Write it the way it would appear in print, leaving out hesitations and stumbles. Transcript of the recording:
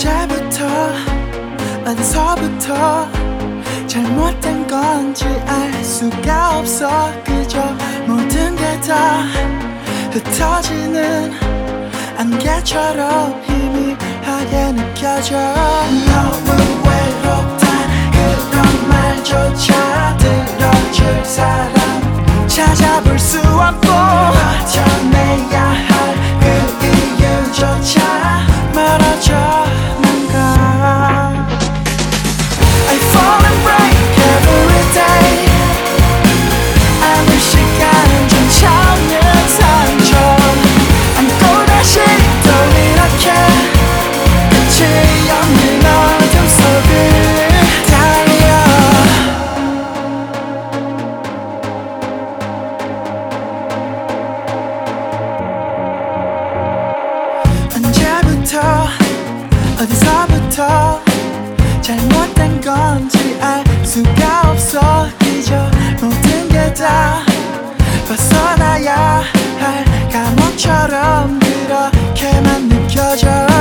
언제부터 어디서부터 잘못된 건지 알 수가 없어. 그저 모든 게 다 흩어지는 안개처럼 희미하게 느껴져. 너무 외롭단 그런 말조차 들어줄 사람 찾아볼 수 없고 버텨내야 할 그 이유조차 멀어져만 가. I fall and break every day. 아무 시간은 좀 참는 상처 안고 다시 또 이렇게 끝이 없는 어둠 속을 달려. 언제부터 어디서부터 잘못된 건지 알 수가 없어. 그저 모든 게 다 벗어나야 할 감옥처럼 그렇게만 느껴져.